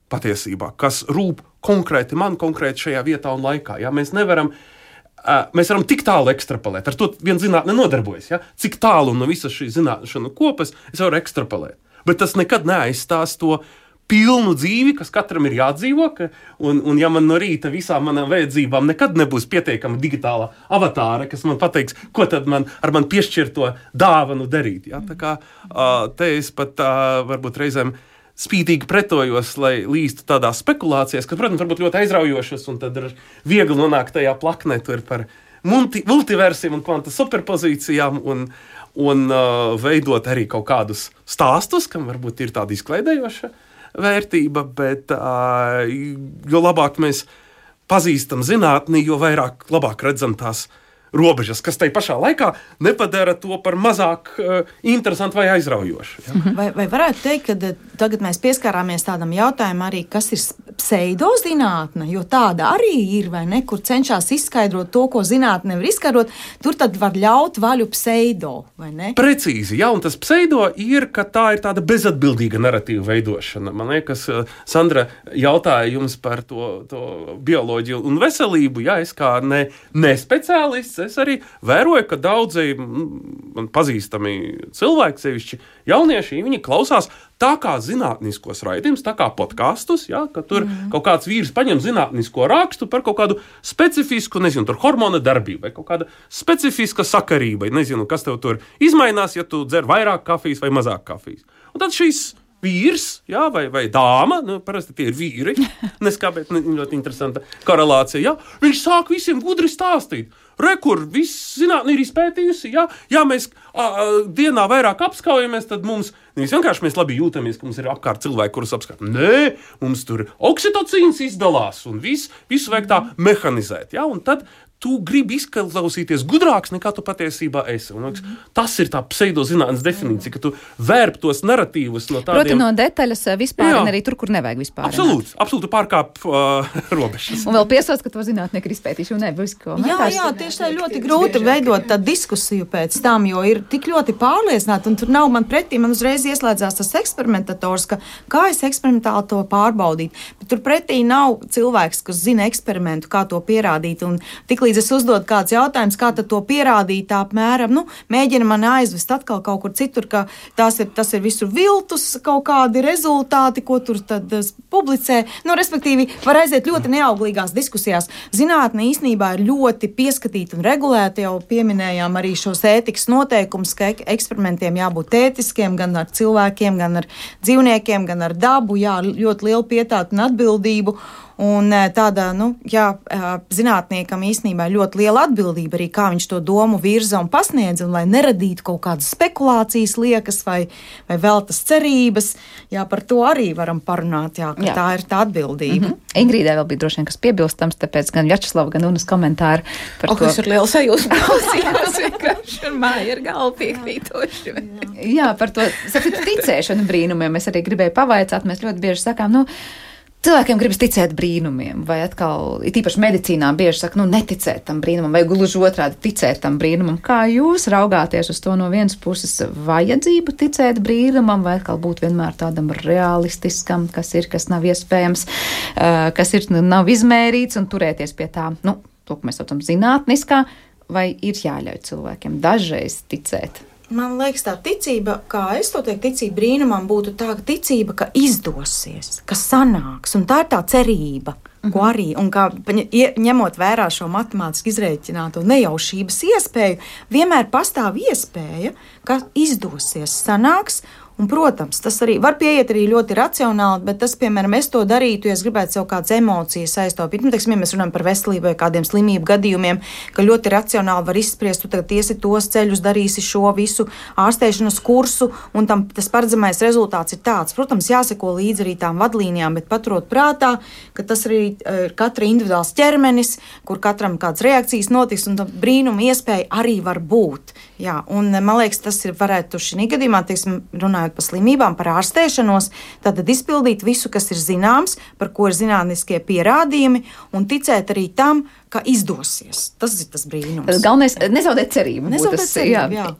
patiesībā, kas rūp konkrēti man, konkrēti šajā vietā un laikā. Ja? Mēs nevaram, uh, mēs varam tik tālu ekstrapolēt, ar to viena zinātne nodarbojas. Ja? Cik tālu no visas šīs zināšanu kopas es varu ekstrapolēt. Bet tas nekad neaizstās to pilnu dzīvi, kas katram ir jādzīvo, ka, un, un ja man no rīta visām manām vajadzībām nekad nebūs pietiekama digitāla avatāra, kas man pateiks, ko tad man ar man piešķirto dāvanu darīt. Ja? Tā kā uh, te es pat uh, varbūt reizēm spītīgi pretojos, lai līstu tādās spekulācijās, kas, protams, varbūt ļoti aizraujošas, un tad ir viegli nonākt tajā plaknē, tur par multi, multiversiem un kvanta superpozīcijām, un, un uh, veidot arī kaut kādus stāstus, kam varbūt ir tāda izklaidējoša vērtība, bet uh, jo labāk mēs pazīstam zinātni, jo vairāk labāk redzam tās robežas, kas tai pašā laikā nepadara to par mazāk uh, interesantu vai aizraujošu. Ja? Vai, vai varētu teikt, ka tagad mēs pieskārāmies tādam jautājumam arī, kas ir pseidozinātne, jo tāda arī ir, vai ne, kur cenšas izskaidrot to, ko zinātne nevar izskaidrot, tur tad var ļaut vaļu pseido, vai ne? Precīzi, jā, un tas pseido ir, ka tā ir tāda bezatbildīga narratīva veidošana. Man liekas, Sandra jautāja jums par to, to bioloģiju un veselību, jā, es kā ne, ne speciālists, es arī vēroju, ka daudzi man pazīstami cilvēki, sevišķi jaunieši, viņi klausās tā kā zinātniskos raidījumus, tā kā podkastus, ja, ka tur mm. kaut kāds vīrs paņem zinātnisko rakstu par kaut kādu specifisku, nezinu, tur hormona darbību vai kaut kāda specifiska sakarība, nezinu, kas tev tur izmainās, ja tu dzer vairāk kafijas vai mazāk kafijas. Un tad šīs vīrs, jā, vai, vai dāma, nu, parasti tie ir vīri, neskāpēc, ne, ļoti interesanta korelācija, jā, viņš sāk visiem gudri stāstīt. Re, kur viss zinātne ir izpētījusi, jā, ja mēs a, a, dienā vairāk apskaujamies, tad mums, nevis vienkārši mēs labi jūtamies, ka mums ir apkārt cilvēki, kurus apskatām. Nē, mums tur oksitocīns izdalās un viss, visu vajag tā mehanizēt, jā, un tad tu gribi izklausīties gudrāks, nekā tu patiesībā esi. Un, liekas, tas ir tā pseidozinātnes definīcija, ka tu vērp tos narratīvus no tādiem... Proti no detaļas vispār, arī tur, kur nevajag vispār. Absolūti, absolūti pārkāp uh, robežas. Un vēl piesauc, ka to zinātnieki ir izpētījuši un nevis ko. Jā, jā, tieši tā ļoti grūti veidot tā diskusiju pēc tam, jo ir tik ļoti pārliecināti, un tur nav man pretī, man uzreiz ieslēdzās tas eksperimentators, ka kā es eksperimentāli to pārbaudīt. Bet tur pretī nav cilvēks, kas zina eksperimentu, kā to pierādīt, un tik līdz es uzdod kāds jautājums, kā tad to pierādīt, tā apmēram, nu, mēģina man aizvest atkal kaut kur citur, ka tas ir, tas ir visur viltus, kaut kādi rezultāti, ko tur tad publicē. Nu, respektīvi, var aiziet ļoti neauglīgās diskusijās. Zinātne īstenībā ir ļoti pieskatīta un regulēta, jau pieminējām arī šos ētikas noteikumus, ka eksperimentiem jābūt ētiskiem, gan ar cilvēkiem, gan ar dzīvniekiem, gan ar dabu, jā, ļoti lielu pietātu un atbildību. Un tāda, nu, jā, zinātniekam īstenībā ļoti liela atbildība arī, kā viņš to domu virza un pasniedz, un lai neradītu kaut kādas spekulācijas liekas vai, vai veltas cerības, jā, par to arī varam parunāt, jā, ka jā. Tā ir tā atbildība. Mm-hmm. Ingrīdai vēl bija droši vien kas piebilstams, tāpēc gan Vjačeslava, gan Unas komentāri par oh, to. Tas ir liels sajūsma klausījās vienkārši, un māja ir galva piekrītoši. Jā. jā, par to ticēšanu brīnumiem es arī gribēju pavaicāt, mēs ļoti bieži sakām, nu, cilvēkiem gribas ticēt brīnumiem, vai atkal, it īpaši medicīnā bieži saka, nu, neticēt tam brīnumam, vai gluži otrādi ticēt tam brīnumam. Kā jūs raugāties uz to no vienas puses vajadzību ticēt brīnumam, vai atkal būt vienmēr tādam realistiskam, kas ir, kas nav iespējams, kas ir, nav izmērīts un turēties pie tā, nu, to, ko mēs saucam zinātniskā, vai ir jāļauj cilvēkiem dažreiz ticēt? Man liekas, tā ticība, kā es to teiktu, ticība brīnumam būtu tā ticība, ka izdosies, ka sanāks, un tā ir tā cerība, mm-hmm. ko arī, un kā ņemot vērā šo matemātiski izrēķināto nejaušības iespēju, vienmēr pastāv iespēja, ka izdosies, sanāks. Un, protams, tas arī var pieiet arī ļoti racionāli, bet tas, piemēram, es to darītu, ja es gribētu sev kādas emocijas aiztaupīt. Nu, teiksim, ja mēs runājam par veselību vai kādiem slimību gadījumiem, ka ļoti racionāli var izspriest, tu tagad iesi tos ceļus, darīsi šo visu ārstēšanas kursu, un tam tas paredzamais rezultāts ir tāds. Protams, jāseko līdzi arī tām vadlīnijām, bet paturot prātā, ka tas arī ir katra individuāls ķermenis, kur katram kādas reakcijas notiks, un brīnuma iespēja arī var būt. Jā, un man liekas, tas ir varētu šī gadījumā, teiksim, runājot par slimībām, par ārstēšanos, tad izpildīt visu, kas ir zināms, par ko ir zinātniskie pierādījumi, un ticēt arī tam, ka izdosies. Tas ir tas brīnums. Galvenais nezaudēt cerību. Nezaudēt cerību, jā.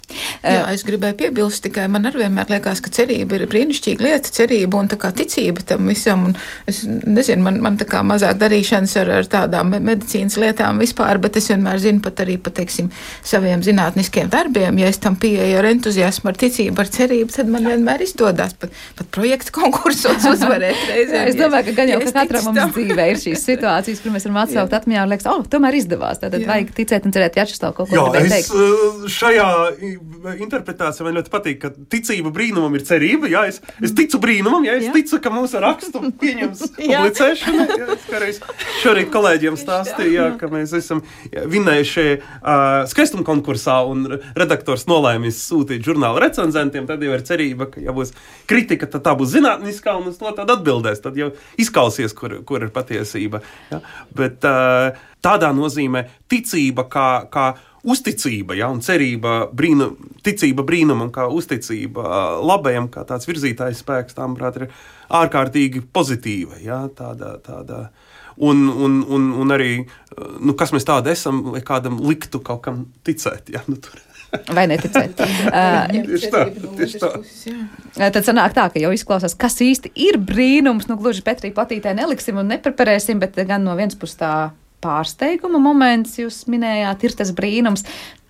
Jā, es gribēju piebilst, tikai man arī vienmēr liekas, ka cerība ir brīnišķīga lieta, cerība un tā kā ticība tam visam. Un es nezinu, man, man tā kā mazāk darīšanas ar, ar tādām medicīnas lietām vispār, bet es vienmēr zinu pat arī, pat, teiksim, saviem zinātniskiem darbiem. Ja es tam pieeju ar entuziasmu, ar ticību, ar cerību, tad man vienmēr izdodas pat, pat projektu konkursos uzvarēt reizēm. Es domāju, ka gan jau, ka katram mums dzīvē ir šīs situācijas, kur mēs varam atsaukt atmiņā un liekas, oh, tomēr izdevās. Tātad vajag ticēt un cerēt, Vjačeslav kaut ko gribēja teikt. Jā, es šajā interpretācija man ļoti patīk, ka ticība brīnumam ir cerība. Jā, es, es ticu brīnumam, ja es jā. ticu, ka mūsu rakstu pieņems publicēšana. Jā, es kādreiz šorīt kolēģiem stāstīju, jā, ka mēs esam vinējuši uh, skaistuma konkursā un redaktors nolēmis sūtīt žurnāla recenzentiem, tad jau ir cerība, ka ja būs kritika, tad tā būs zinātniskā un uz to tad atbildēs. Tad jau izkausies, kur, kur ir patiesība. Jā. Bet uh, tādā nozīmē ticība kā, kā uzticība, ja, un cerība, brīnu, ticība brīnumam, kā uzticība labajam, kā tāds virzītājs spēks, tā, manuprāt, ir ārkārtīgi pozitīva. Ja, tāda, tāda. Un, un, un, un arī, nu, kas mēs tādi esam, lai kādam liktu kaut kam ticēt. Ja, nu, tur. Vai neticēt? Tieši tā, tieši tā. Tad sanāk tā, ka jau izklausās, kas īsti ir brīnums. Nu, gluži Petrī platītē neliksim un nepreparēsim, bet gan no viens puses tā pārsteiguma moments, jūs minējāt, ir tas brīnums,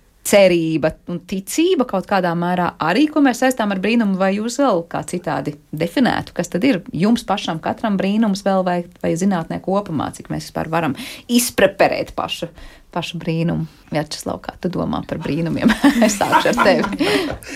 cerība un ticība kaut kādā mērā arī, ko mēs saistām ar brīnumu, vai jūs vēl kā citādi definētu, kas tad ir jums pašam katram brīnums vēl vai, vai zinātnē kopumā, cik mēs vispār varam izpreparēt pašu, pašu brīnumu. Vjačeslav, kā tu domā par brīnumiem? Es sākšu ar tevi.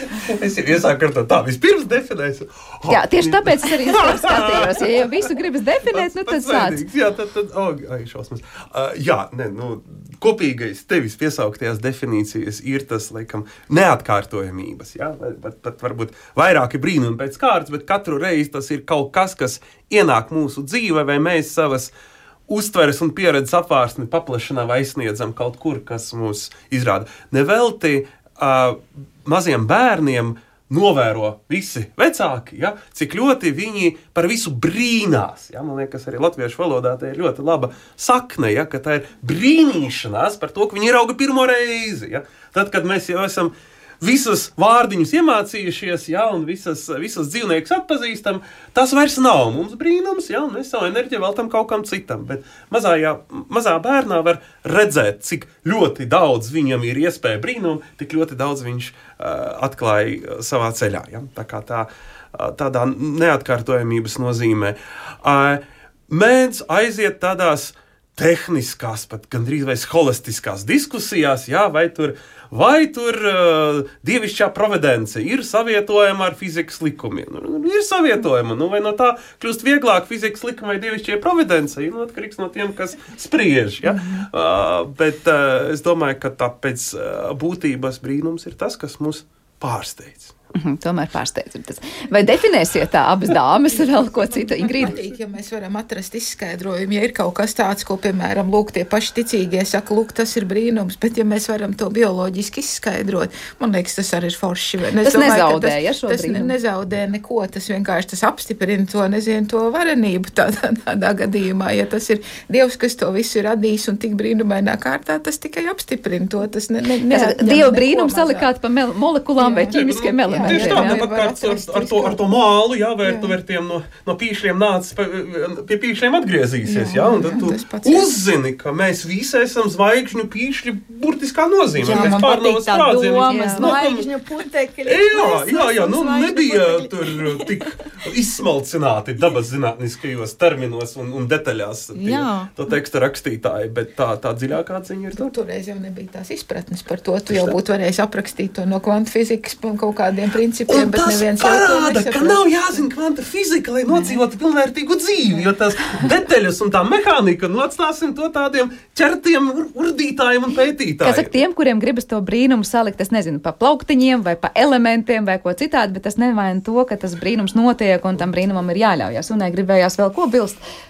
Es jau iesāku ar to tā, vispirms definēšu. Oh, jā, tieši tāpēc es arī skatījos. Ja jau visu gribas definēt, nu tad sāc. Jā, tad, tad, oh, ai, šausmas. Uh, jā, ne, nu, kopīgais tevis piesauktajās definīcijas ir tas, laikam, neatkārtojamības, jā, pat, pat varbūt vairāki brīnumi pēc kārtas, bet katru reizi tas ir kaut kas, kas ienāk mūsu dzīve, vai mēs savas uztveres un pieredzes apvārsni paplašanā vai aizsniedzam kaut kur, kas mūs izrāda. Nevelti uh, maziem bērniem novēro visi vecāki, ja, cik ļoti viņi par visu brīnās. Ja. Man liekas, arī latviešu valodā tā ir ļoti laba sakne, ja, ka tā ir brīnīšanās par to, ka viņi ierauga pirmo reizi. Ja. Tad, kad mēs jau esam visus vārdiņus iemācījušies, ja, un visas, visas dzīvniekus atpazīstam, tas vairs nav mums brīnums, ja, un mēs savu enerģiju veltam kaut kam citam. Bet mazājā, mazā bērnā var redzēt, cik ļoti daudz viņam ir iespēja brīnumu, tik ļoti daudz viņš uh, atklāja savā ceļā. Ja. Tā kā tā, tādā neatkārtojamības nozīmē. Uh, mēdz aiziet tādās tehniskās, pat gandrīz vai holistiskās diskusijās, jā, vai tur, vai tur uh, dievišķā providence ir savietojama ar fizikas likumiem. Nu, ir savietojama, nu, vai no tā kļūst vieglāk fizikas likuma vai dievišķie providencei, nu, atkarīgs no tiem, kas spriež, ja? uh, bet uh, es domāju, ka tā pēc uh, būtības brīnums ir tas, kas mūs pārsteidz. Mm-hmm, tomēr pārsteidz. Vai definēsiet tā abas dāmas vēl ko citu? Ingrīda? Man patīk, ja mēs varam atrast izskaidrojumu, ja ir kaut kas tāds, ko, piemēram, lūk, tie paši ticīgie saka, lūk, tas ir brīnums, bet ja mēs varam to bioloģiski izskaidrot, man liekas, tas arī ir forši. Es tas domāju, nezaudē, ja šo tas brīnumu? Tas nezaudē neko, tas vienkārši tas apstiprina to, nezinu, to varenību tādā, tādā gadījumā. Ja tas ir Dievs, kas to visu ir radījis un tik brīnumainā kārtā, tas tikai apstiprina to. Tas ne, ne, neatņem Dieva brīnums salikāt pa mel- molekulām jā. Vai ķīmiskiem elementiem. Tieši tā, tāpat kā ar, ar, to, ar to mālu, jā, vai ar to vērtiem no, no pīšļiem nācis, pie pīšļiem atgriezīsies, jā, jā un tad tu uzzini, ka mēs visi esam zvaigžņu pīšļi burtiskā nozīmē. Jā, man patīk tā doma, zvaigžņu putekļi. Jā, jā, jā, nu nebija tur tik izsmalcināti dabas zinātniskajos terminos un, un detaļās tie, to teksta rakstītāji, bet tā, tā dziļākā ziņa ir tā. Toreiz jau nebija tās izpratnes par to, tu jau būtu varējis aprakstīt to no kvanta fizikas kaut kādiem principiem, un bet tas neviens parāda, ka nav jāzina kvanta fizika, lai nodzīvotu pilnvērtīgu dzīvi, jo tās detaļas un tā mehānika, nu atstāsim to tādiem ķertiem urdītājiem un pētītājiem. Kas saka, tiem, kuriem gribas to brīnumu salikt, es nezinu, pa plauktiņiem vai pa elementiem vai ko citādi, bet tas nevaina to, ka tas brīnums notiek un tam brīnumam ir jāļaujas. Un gribējās vēl ko bilst? Nu,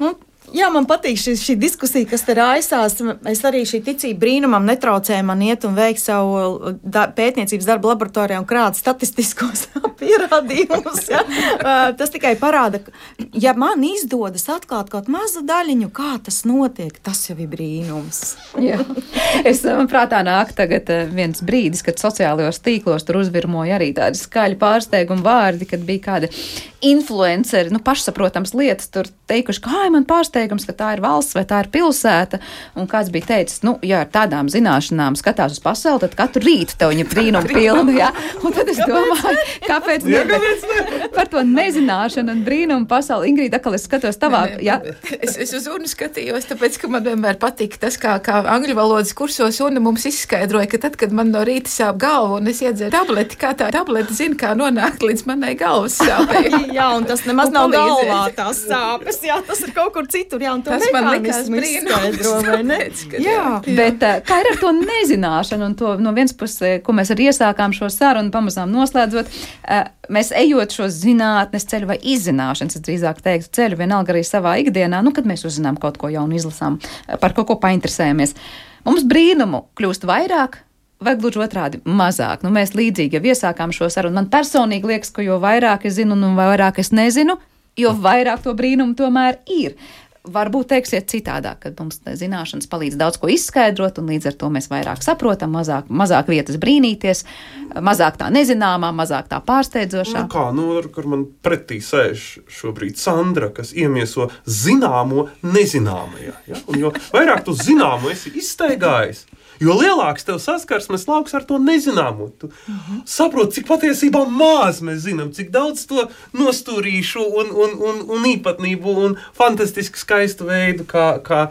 Jā, man patīk šī, šī diskusija, kas te raisās. Es arī šī ticība brīnumam netraucēju man iet un veikt savu da, pētniecības darbu laboratorijā un krāt statistiskos pierādījumus. Ja? Tas tikai parāda, ja man izdodas atklāt kaut mazu daļiņu, kā tas notiek, tas jau ir brīnums. Jā. Es, man prātā nāk tagad viens brīdis, kad sociālajos tīklos tur uzvirmoja arī tādi skaļi pārsteigumi vārdi, kad bija kāda influenceri, nu pašsaprotams lietas tur teikuši, kā man pārsteigums, ka tā ir valsts vai tā ir pilsēta, un kāds bija teicis, nu, ja ar tādām zināšanām skatās uz pasauli, tad katru rītu tev viņa brīnumu pilnu, jā, un tad es domāju, kāpēc ne, bet par to nezināšanu un brīnumu pasauli. Ingrīda, atkal es skatos tavā, ne, ne, jā. Es, es uz unu skatījos, tāpēc, ka man vienmēr patīk tas, kā, kā angļu valodas kursos una mums izskaidroja, ka tad, kad man no rīta sāp galvu un es iedzeru tableti, kā tā tableti zina, kā nonākt līdz manai galvas sāpei. Jā, un tas nemaz un nav palīdzēt. Galvā tās sāpes, jā, tas ir kaut kur citur, jā, un to tas mehānismu izskaidro, vai ne? Tāpēc, jā. jā. Bet kā ir ar to nezināšanu, un to no viens puses, ko mēs arī iesākām šo sarunu, pamazām noslēdzot, mēs ejot šo zinātnes ceļu vai izzināšanas, es drīzāk teiktu ceļu, vienalga arī savā ikdienā, nu, kad mēs uzzinām kaut ko jaunu, izlasām, par kaut ko painteresējamies. Mums brīnumu kļūst vairāk, vai gluži otrādi mazāk. Nu, mēs līdzīgi jau iesākām šo sarunu. Man personīgi liekas, ka jo vairāk es zinu un vairāk es nezinu, jo vairāk to brīnumu tomēr ir. Varbūt teiksiet citādāk, kad mums zināšanas palīdz daudz ko izskaidrot, un līdz ar to mēs vairāk saprotam, mazāk, mazāk vietas brīnīties, mazāk tā nezināmā, mazāk tā pārsteidzošā. Nu kā, nu, kur man pretī sēž šobrīd Sandra, kas iemieso zināmo nezināmajā. Ja? Un jo vairāk tu zināmo esi izsteigājis, jo lielāks tev saskarsmes lauks ar to nezināmo. Tu uh-huh. saproti, cik patiesībā maz mēs zinām, cik daudz to nostūrīšu un, un, un, un īpatnību un fantastiski skaistu veidu, kā, kā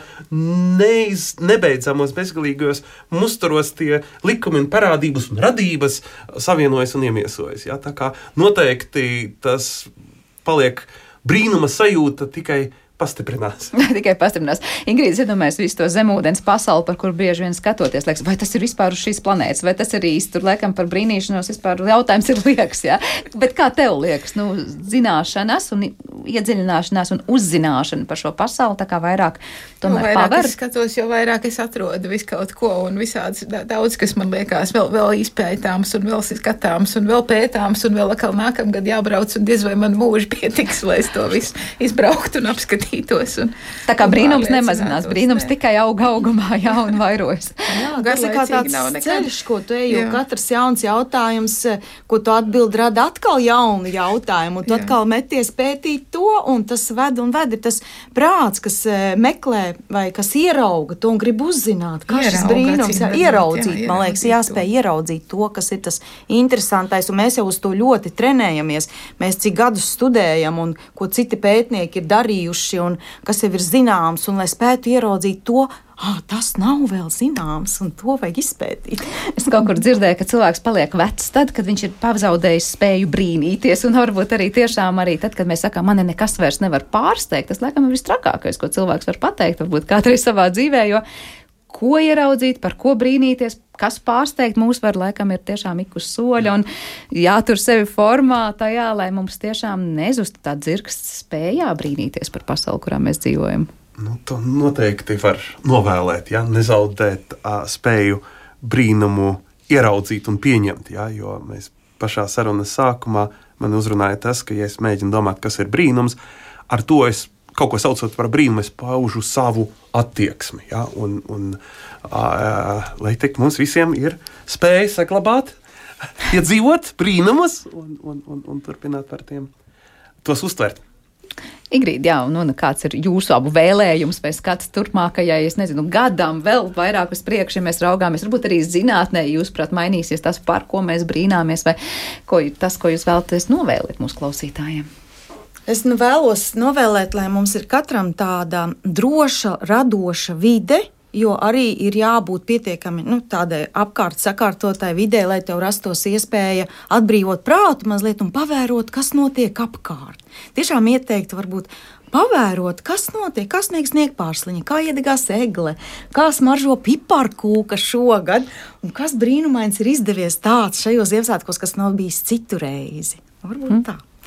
neiz, nebeidzamos bezgalīgos musturos tie likumi un parādības un radības savienojas un iemiesojas. Ja? Tā kā noteikti tas paliek brīnuma sajūta tikai pastiprinās. Tikai pastiprinās. Ingrīda, iedomājies visu to zemūdens pasauli, par kur bieži vien skatoties, liekas, vai tas ir vispār uz šīs planētas, vai tas ir īsti, tur laikam par brīnīšanos vispār jautājums ir liekas, jā. Bet kā tev liekas, nu, zināšanas un iedziļināšanās un uzzināšana par šo pasauli, tā kā vairāk tomēr vairāk paver? Es skatos, jo vairāk es atrodu visu kaut ko un visāds daudz, kas man liekas vēl, vēl izpētāms un vēl skatāms un vēl pētāms un vēl atkal nākamgad jābrauc un diez vai man mūži pietiks, lai es to visu izbrauktu un apskatītu. Un, tā kā brīnums nemazinās, brīnums ne. Tikai auga augumā, jā, un vairojas. Jā, tas ir kā tāds ceļš, ko tu ej, jo katrs jauns jautājums, ko tu atbildi, rada atkal jaunu jautājumu, un tu jā. Atkal meties pētīt to, un tas ved un ved ir tas prāts, kas meklē vai kas ierauga to un grib uzzināt, kā šis brīnums, jā, ieraudzīt, jā, man liekas, jāspēj ieraudzīt to, kas ir tas interesantais, un mēs jau uz to ļoti trenējamies. Mēs cik gadus studējam, un ko citi pētnieki ir darījuši, un kas jau ir zināms, un lai spētu ieraudzīt to, ah, tas nav vēl zināms, un to vajag izpētīt. Es kaut kur dzirdēju, ka cilvēks paliek vecs tad, kad viņš ir pazaudējis spēju brīnīties, un varbūt arī tiešām arī tad, kad mēs sakām, mani nekas vairs nevar pārsteigt, tas laikam ir vistrakākais, ko cilvēks var pateikt, varbūt kādreiz savā dzīvē, jo ko ieraudzīt, par ko brīnīties, kas pārsteigt mūs var, laikam ir tiešām ik uz soļa un jātur sevi formā tajā, lai mums tiešām nezustu tā dzirksts spējā brīnīties par pasauli, kurā mēs dzīvojam. Nu, to noteikti var novēlēt, ja, nezaudēt uh, spēju brīnumu ieraudzīt un pieņemt, ja, jo mēs pašā sarunas sākumā man uzrunāja tas, ka ja es mēģinu domāt, kas ir brīnums, ar to es kaut ko saucot par brīnumu, es paužu savu attieksmi, ja, un, un uh, lai tik mums visiem ir spēja saglabāt, iedzīvot brīnumus un, un, un, un turpināt par tiem tos uztvert. Ingrīda, jā, un, un kāds ir jūsu abu vēlējums vai skats turpmākajai, es nezinu, gadam vēl vairāk uz priekšu, ja mēs raugāmies, varbūt arī zinātnē, jūs, prāt, mainīsies tas, par ko mēs brīnāmies, vai ko, tas, ko jūs vēlaties novēlēt mūsu klausītājiem? Es nu vēlos novēlēt, lai mums ir katram tāda droša, radoša vide, jo arī ir jābūt pietiekami nu, tādai apkārt sakārtotai vidē, lai tev rastos iespēja atbrīvot prātu mazliet un pavērot, kas notiek apkārt. Tiešām ieteiktu varbūt pavērot, kas notiek, kā snieg sniegpārsliņa, kā iedegās egle, kā smaržo piparkūka šogad, un kas brīnumains ir izdevies tāds šajos Ziemassvētkos, kas nav bijis citu reizi. Varbūt mm. tā.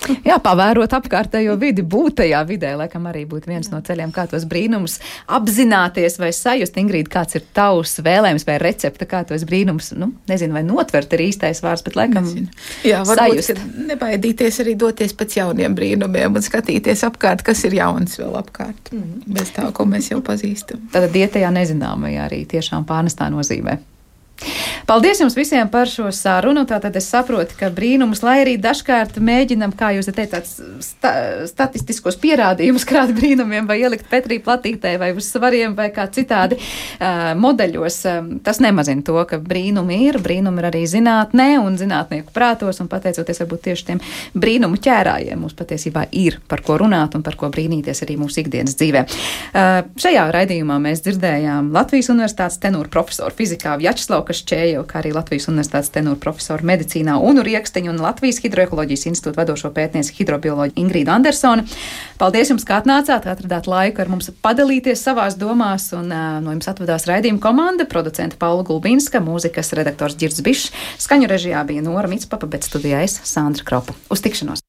Jā, pavērot apkārtējo vidi, būt tajā vidē, laikam arī būtu viens no ceļiem, kā tos brīnumus apzināties vai sajust. Ingrīda, kāds ir tavs vēlējums vai recepte, kā tos brīnumus, nu, nezinu, vai notvert ir īstais vārds, bet laikam Nezinu. Jā, varbūt, sajust. Nebaidīties arī doties pēc jauniem brīnumiem un skatīties apkārt, kas ir jauns vēl apkārt, mm. bez tā, ko mēs jau pazīstam. Tātad iet tajā nezināmajā arī tiešām pārnestā nozīmē. Paldies jums visiem par šo sarunu. Tātad es saprotu, ka brīnumus, lai arī dažkārt mēģinam, kā jūs teicāt, sta statistiskos pierādījumus krāt brīnumiem vai ielikt Petrī platītē vai uz svariem vai kā citādi uh, modeļos, um, tas nemazina to, ka brīnumi ir, brīnumi ir arī zinātnē un zinātnieku prātos, un pateicoties varbūt tieši tiem brīnumu ķērājiem, mums patiesībā ir par ko runāt un par ko brīnīties arī mūsu ikdienas dzīvē. Uh, šajā raidījumā mēs dzirdējām Latvijas Universitātes tenūru profesoru fizikā Vjačeslavu Kašķējevu, kā arī Latvijas Universitātes tenūru profesoru medicīnā Unu Rieksteņu un Latvijas Hidroekoloģijas institūta vadošo pētnieci hidrobioloģu Ingrīdu Andersoni. Paldies jums, kā atnācāt, atradāt laiku ar mums padalīties savās domās, un uh, no jums atvadās raidījuma komanda, producenta Paula Gulbinska, mūzikas redaktors Ģirds Bišs, skaņu režijā bija Nora Mitspapa, bet studijā es, Sandra Kropa. Uz tikšanos!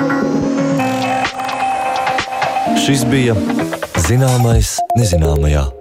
Šis bija Zināmais nezināmajā.